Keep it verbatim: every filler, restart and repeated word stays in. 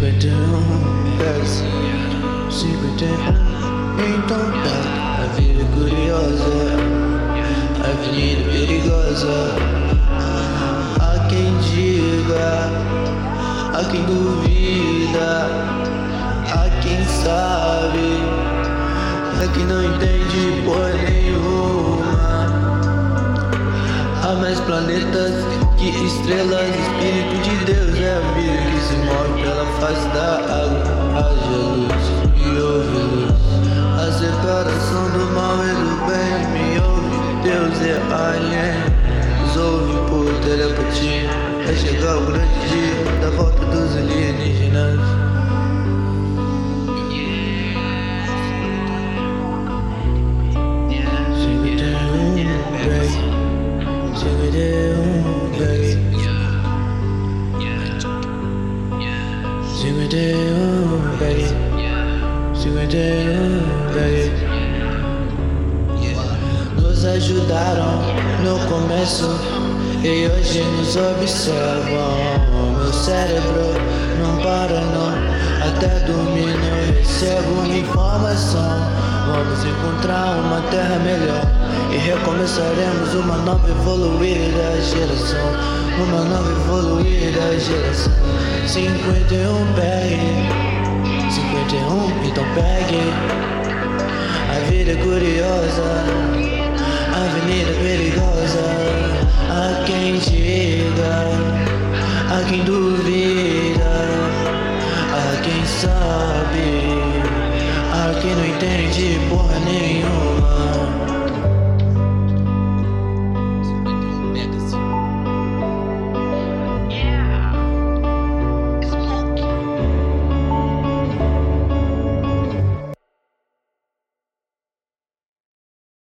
cinquenta e um, pega cinquenta e um, então pega. A vida é curiosa, a avenida perigosa. Há quem diga, há quem duvida, há quem sabe, há quem não entende porra nenhuma. Há mais planetas que estrelas, Espírito de Deus é a vida que se move pela face da água. Haja luz e ouve luz, a separação do mal e do bem. Me ouve, Deus é alien, nos ouve por telepatia. Vai chegar o grande dia da volta dos alienígenas. cinquenta e um, baby. cinquenta e um, baby. Nos ajudaram no começo e hoje nos observam. Meu cérebro não para não, até dormir não recebo uma informação. Vamos encontrar uma terra melhor e recomeçaremos uma nova evoluída geração. Uma nova evoluída geração. Cinquenta e um, pegue. Cinquenta e um, então pegue. A vida é curiosa, a avenida é perigosa. Há quem diga, há quem duvida, há quem sabe, há quem não entende porra nenhuma.